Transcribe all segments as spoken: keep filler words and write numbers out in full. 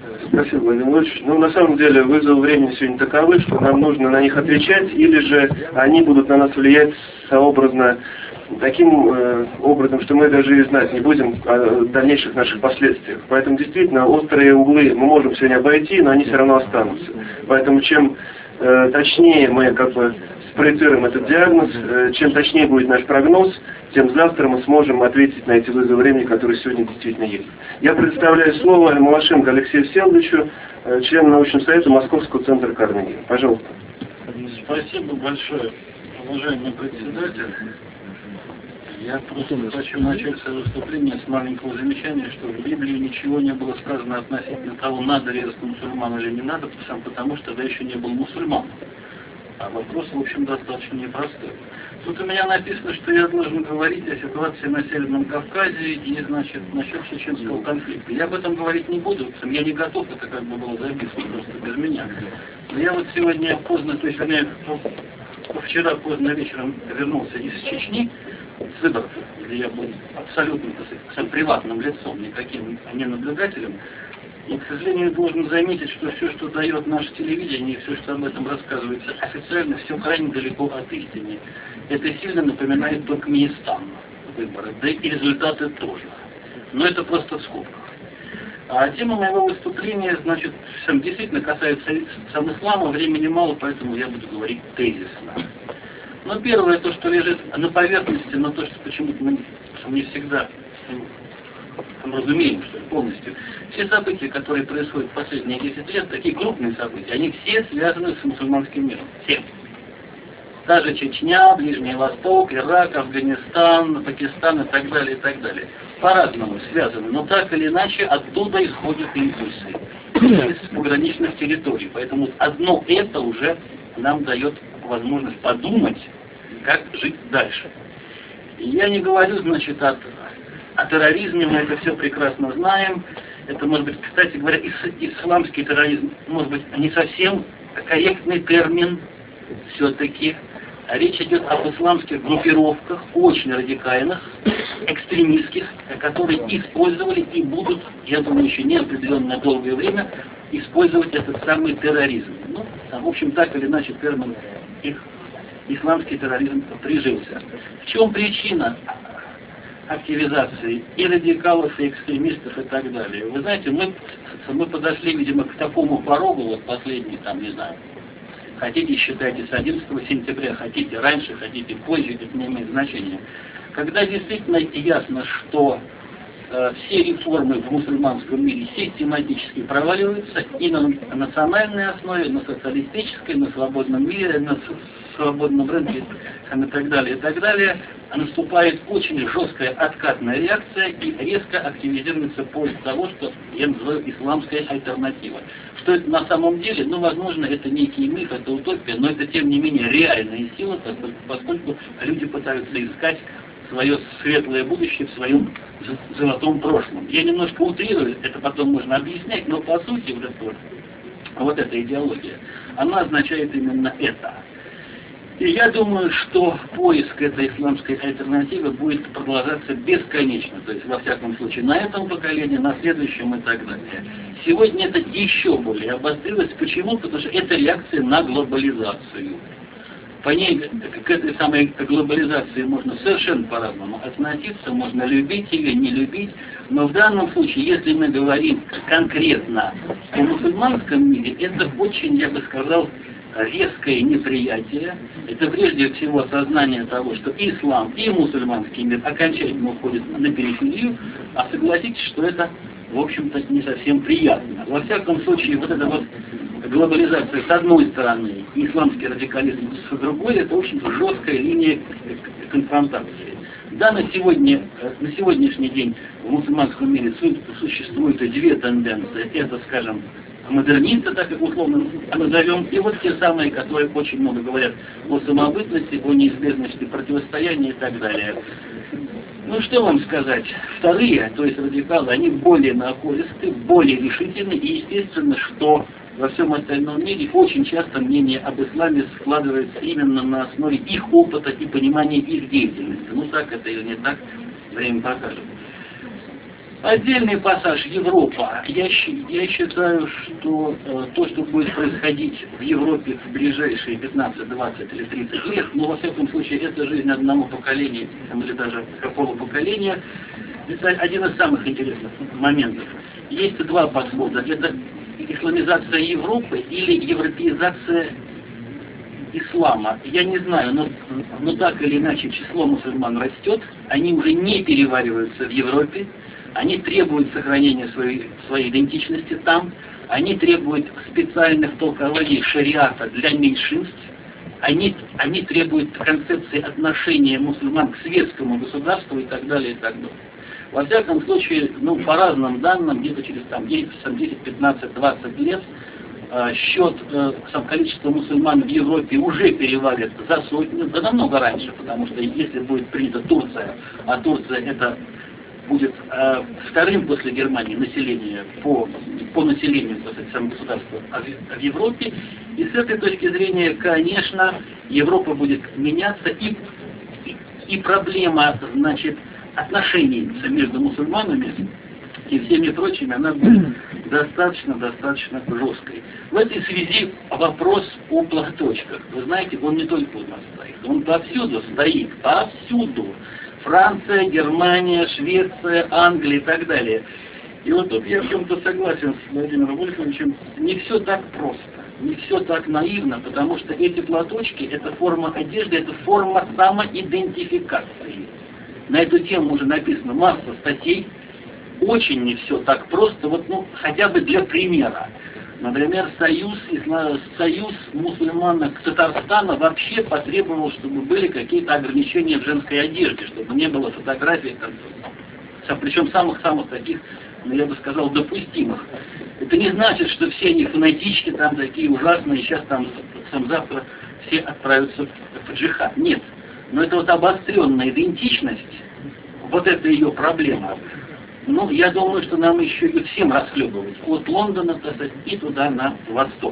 Спасибо, Владимир Владимирович. Ну, на самом деле, вызовы времени сегодня таковы, что нам нужно на них отвечать, или же они будут на нас влиять сообразно таким э, образом, что мы даже и знать не будем о дальнейших наших последствиях. Поэтому, действительно, острые углы мы можем сегодня обойти, но они все равно останутся. Поэтому, чем э, точнее мы как бы спроецируем этот диагноз, э, чем точнее будет наш прогноз, тем завтра мы сможем ответить на эти вызовы времени, которые сегодня действительно есть. Я предоставляю слово Малашенко Алексею Всеволодовичу, э, члену научного совета Московского центра Карнеги. Пожалуйста. Спасибо большое, уважаемый председатель. Я просто хочу начать свое выступление с маленького замечания, что в Библии ничего не было сказано относительно того, надо резать мусульман или не надо, потому что тогда еще не был мусульман. А вопрос, в общем, достаточно непростой. Тут у меня написано, что я должен говорить о ситуации на Северном Кавказе и, значит, насчет чеченского конфликта. Я об этом говорить не буду, я не готов, это как бы было записано просто без меня. Но я вот сегодня поздно, то есть, вернее, вчера поздно вечером вернулся из Чечни, с выборов, где я был абсолютно, так сказать, приватным лицом, никаким не наблюдателем. И, к сожалению, должен заметить, что все, что дает наше телевидение, и все, что об этом рассказывается официально, все крайне далеко от истины. Это сильно напоминает Туркменистан выборы, да и результаты тоже. Но это просто в скобках. А тема моего выступления, значит, действительно касается сам ислама, времени мало, поэтому я буду говорить тезисно. Но первое, то, что лежит на поверхности, но то, что почему-то мы не всегда разумеем, что полностью. Все события, которые происходят в последние десять лет, такие крупные события, они все связаны с мусульманским миром. Все. Даже Чечня, Ближний Восток, Ирак, Афганистан, Пакистан и так далее, и так далее. По-разному связаны, но так или иначе оттуда исходят импульсы из пограничных территорий. Поэтому одно это уже нам дает возможность подумать, как жить дальше. И я не говорю, значит, о, о терроризме, мы это все прекрасно знаем. Это, может быть, кстати говоря, ис, исламский терроризм, может быть, не совсем корректный термин все-таки. А речь идет об исламских группировках, очень радикальных, экстремистских, которые использовали и будут, я думаю, еще неопределенное долгое время, использовать этот самый терроризм. Ну, в общем, так или иначе термин их исламский терроризм прижился. В чем причина активизации и радикалов, и экстремистов, и так далее? Вы знаете, мы, мы подошли, видимо, к такому порогу, вот последний, там, не знаю, хотите считайте с одиннадцатого сентября, хотите раньше, хотите позже, это не имеет значения. Когда действительно ясно, что э, все реформы в мусульманском мире систематически проваливаются и на национальной основе, на социалистической, на свободном мире, на свободном рынке и так далее, и так далее, наступает очень жесткая откатная реакция и резко активизируется поиск того, что я называю исламская альтернатива. Что это на самом деле? Ну, возможно, это некий миф, это утопия, но это, тем не менее, реальная сила, поскольку люди пытаются искать свое светлое будущее в своем золотом прошлом. Я немножко утрирую, это потом можно объяснять, но по сути вот, это, вот эта идеология, она означает именно это. И я думаю, что поиск этой исламской альтернативы будет продолжаться бесконечно, то есть во всяком случае на этом поколении, на следующем и так далее. Сегодня это еще более обострилось. Почему? Потому что это реакция на глобализацию. По ней, к этой самой глобализации можно совершенно по-разному относиться, можно любить или не любить, но в данном случае, если мы говорим конкретно о мусульманском мире, это очень, я бы сказал, резкое неприятие. Это прежде всего осознание того, что и ислам, и мусульманский мир окончательно уходят на периферию, а согласитесь, что это, в общем-то, не совсем приятно. Во всяком случае, вот эта вот глобализация с одной стороны, и исламский радикализм с другой, это, в общем-то, жесткая линия конфронтации. Да, на, сегодня, на сегодняшний день в мусульманском мире существуют две тенденции. Это, скажем, модернисты, так как условно назовем, и вот те самые, которые очень много говорят о самобытности, о неизбежности противостояния и так далее. Ну что вам сказать, вторые, то есть радикалы, они более напористы, более решительны, и естественно, что во всем остальном мире очень часто мнение об исламе складывается именно на основе их опыта и понимания их деятельности. Ну так это или не так, время покажет. Отдельный пассаж Европа. Я, я считаю, что э, то, что будет происходить в Европе в ближайшие пятнадцать, двадцать или тридцать лет, ну, во всяком случае, это жизнь одного поколения, или даже полупоколения, это один из самых интересных моментов. Есть два подхода. Это исламизация Европы или европеизация ислама. Я не знаю, но, но так или иначе число мусульман растет, они уже не перевариваются в Европе, они требуют сохранения своей, своей идентичности там, они требуют специальных толкований шариата для меньшинств, они, они требуют концепции отношения мусульман к светскому государству и так далее, и так далее. Во всяком случае, ну, по разным данным, где-то через там, десять, пятнадцать, двадцать лет э, счет э, сам количество мусульман в Европе уже перевалит за сотню, да намного раньше, потому что если будет принята Турция, а Турция это будет э, вторым после Германии население по, по населению, так сказать, самого государства в, в Европе, и с этой точки зрения, конечно, Европа будет меняться, и, и, и проблема, значит, отношений между мусульманами и всеми прочими, она будет достаточно-достаточно жесткой. В этой связи вопрос о платочках. Вы знаете, он не только у нас стоит, он повсюду стоит, повсюду. Франция, Германия, Швеция, Англия и так далее. И вот тут я в чем-то согласен с Владимиром Вольфовичем, не все так просто, не все так наивно, потому что эти платочки, это форма одежды, это форма самоидентификации. На эту тему уже написано масса статей, очень не все так просто, вот, ну, хотя бы для примера. Например, союз, союз мусульманок Татарстана вообще потребовал, чтобы были какие-то ограничения в женской одежде, чтобы не было фотографий, там, причем самых-самых таких, ну, я бы сказал, допустимых. Это не значит, что все они фанатички, там такие ужасные, сейчас там, сам завтра все отправятся в джихад. Нет. Но это вот обостренная идентичность, вот это ее проблема. Ну, я думаю, что нам еще и всем расхлебывать от Лондона, так сказать, и туда на восток.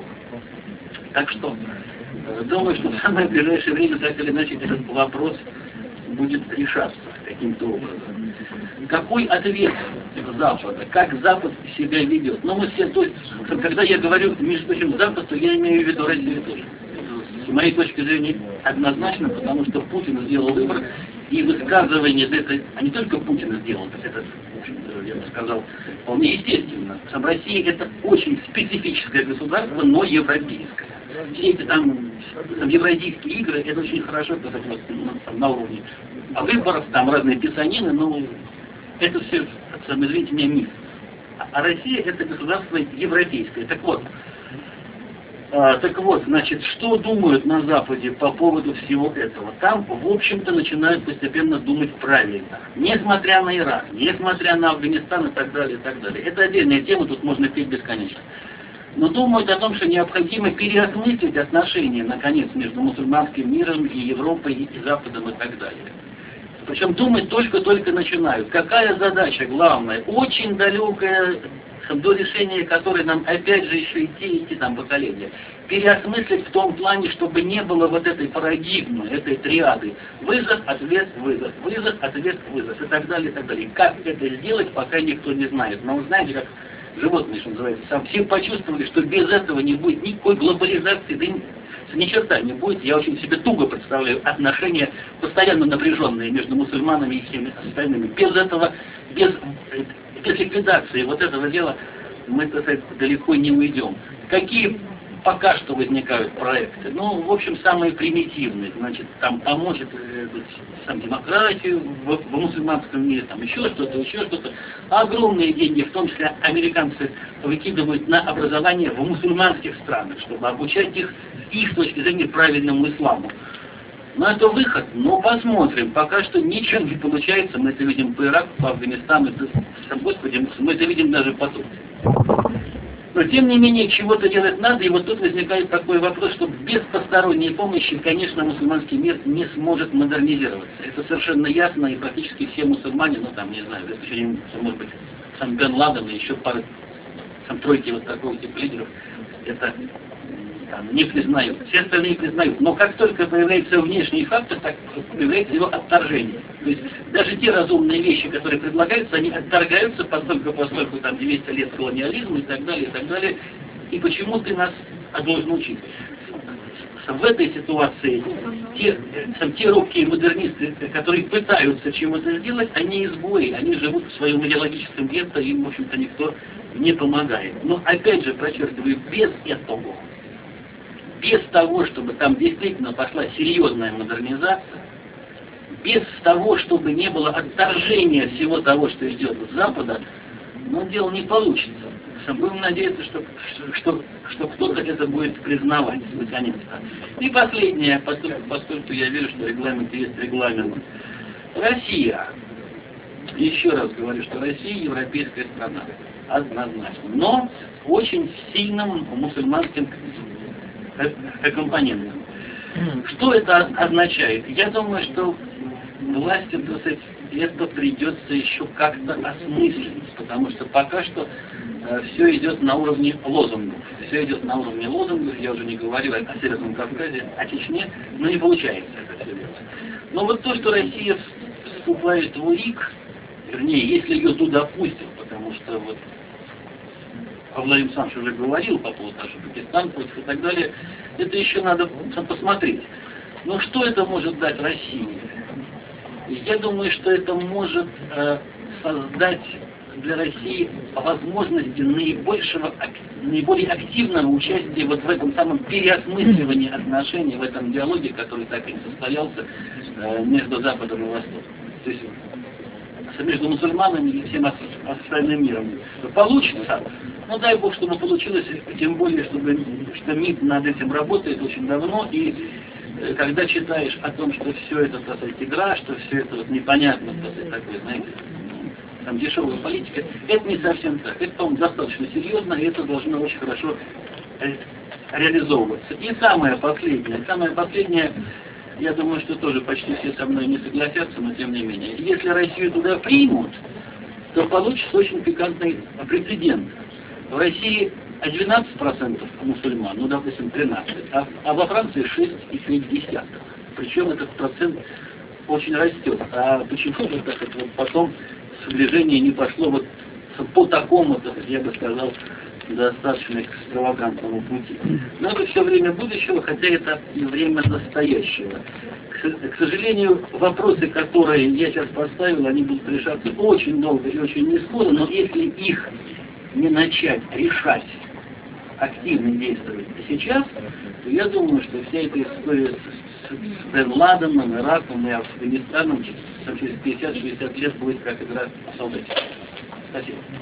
Так что, думаю, что в самое ближайшее время, так или иначе, этот вопрос будет решаться каким-то образом. Какой ответ Запада? Как Запад себя ведет? Ну, мы все, то есть, когда я говорю, между прочим, Запад, то я имею в виду Россию тоже. С моей точки зрения, однозначно, потому что Путин сделал выбор, и высказывание это, а не только Путин сделал, это, я бы сказал, вполне естественно. Сам Россия это очень специфическое государство, но европейское. Все эти там, там евразийские игры, это очень хорошо, так сказать, вот, на уровне. А выборов, там разные писанины, но это все, сам, извините меня, миф. А Россия это государство европейское. Так вот, А, так вот, значит, что думают на Западе по поводу всего этого? Там, в общем-то, начинают постепенно думать правильно. Несмотря на Ирак, несмотря на Афганистан и так далее, и так далее. Это отдельная тема, тут можно петь бесконечно. Но думают о том, что необходимо переосмыслить отношения, наконец, между мусульманским миром и Европой, и Западом и так далее. Причем думать только-только начинают. Какая задача главная? Очень далекая, до решения которой нам опять же еще идти, идти там поколения. Переосмыслить в том плане, чтобы не было вот этой парадигмы, этой триады. Вызов, ответ, вызов, вызов, ответ, вызов и так далее, и так далее. Как это сделать, пока никто не знает. Но вы знаете, как животные, что называется, сам все почувствовали, что без этого не будет никакой глобализации, да ни черта не будет. Я очень себе туго представляю отношения постоянно напряженные между мусульманами и всеми остальными. Без этого, без, без ликвидации вот этого дела мы, так сказать, далеко не уйдем. Какие пока что возникают проекты? Ну, в общем, самые примитивные. Значит, там помочь э, сам демократию в, в мусульманском мире, там еще что-то, еще что-то. Огромные деньги, в том числе американцы, выкидывают на образование в мусульманских странах, чтобы обучать их с их точки зрения правильному исламу. Но это выход, но посмотрим. Пока что ничего не получается. Мы это видим по Ираку, по Афганистану, это, Господи, мы это видим даже по Турции. Но тем не менее, чего-то делать надо, и вот тут возникает такой вопрос, что без посторонней помощи, конечно, мусульманский мир не сможет модернизироваться. Это совершенно ясно, и практически все мусульмане, ну там, не знаю, за исключением, может быть, сам Бен Ладен и еще пары, там тройки вот такого типа лидеров, это там, не признают, все остальные признают. Но как только появляется внешний фактор, так появляется его отторжение. То есть даже те разумные вещи, которые предлагаются, они отторгаются, поскольку, поскольку там двести лет колониализма и так далее, и так далее. И почему ты нас должен учить? В этой ситуации те, те робкие модернисты, которые пытаются чему-то сделать, они изгои, они живут в своем идеологическом гетто, им, в общем-то, никто не помогает. Но, опять же, подчеркиваю, без этого, без того, чтобы там действительно пошла серьезная модернизация, без того, чтобы не было отторжения всего того, что идет с Запада, но дело не получится. Будем надеяться, что, что, что кто-то это будет признавать, наконец-то. И последнее, поскольку, поскольку я верю, что регламент есть регламент. Россия. Еще раз говорю, что Россия европейская страна. Однозначно. Но с очень сильным мусульманским компонентом. Что это означает? Я думаю, что власти, так сказать, это придется еще как-то осмыслить, потому что пока что э, все идет на уровне лозунгов. Все идет на уровне лозунгов, я уже не говорю о, о Северном Кавказе, о Чечне, но не получается это все делать. Но вот то, что Россия вступает в УРИК, вернее, если ее туда пустят, потому что вот Владимир Александрович уже говорил по поводу того, что Пакистан против и так далее, это еще надо посмотреть. Но что это может дать России? Я думаю, что это может э, создать для России возможности наибольшего, наиболее активного участия вот в этом самом переосмысливании отношений, в этом диалоге, который так и не состоялся э, между Западом и Востоком. То есть между мусульманами и всем остальным миром. Получится, ну дай Бог, чтобы получилось, тем более, чтобы, что МИД над этим работает очень давно, и когда читаешь о том, что все это, так сказать, игра, что все это вот непонятно, так сказать, такое, знаете, там дешевая политика, это не совсем так. Это, по-моему, достаточно серьезно, и это должно очень хорошо реализовываться. И самое последнее, самое последнее, я думаю, что тоже почти все со мной не согласятся, но тем не менее. Если Россию туда примут, то получится очень пикантный прецедент. В России двенадцать процентов мусульман, ну, допустим, тринадцать, а, а во Франции шесть и три десятых. Причем этот процент очень растет. А почему же так это вот потом сближение не пошло вот по такому, я бы сказал, достаточно экстравагантному пути? Но это все время будущего, хотя это и время настоящего. К, к сожалению, вопросы, которые я сейчас поставил, они будут решаться очень долго и очень не скоро, но если их не начать решать, активно действовать сейчас, то я думаю, что вся эта история с, с, с Бен Ладеном, Ираком и Афганистаном через пятьдесят-шестьдесят лет будет как игра в солдатики. Спасибо.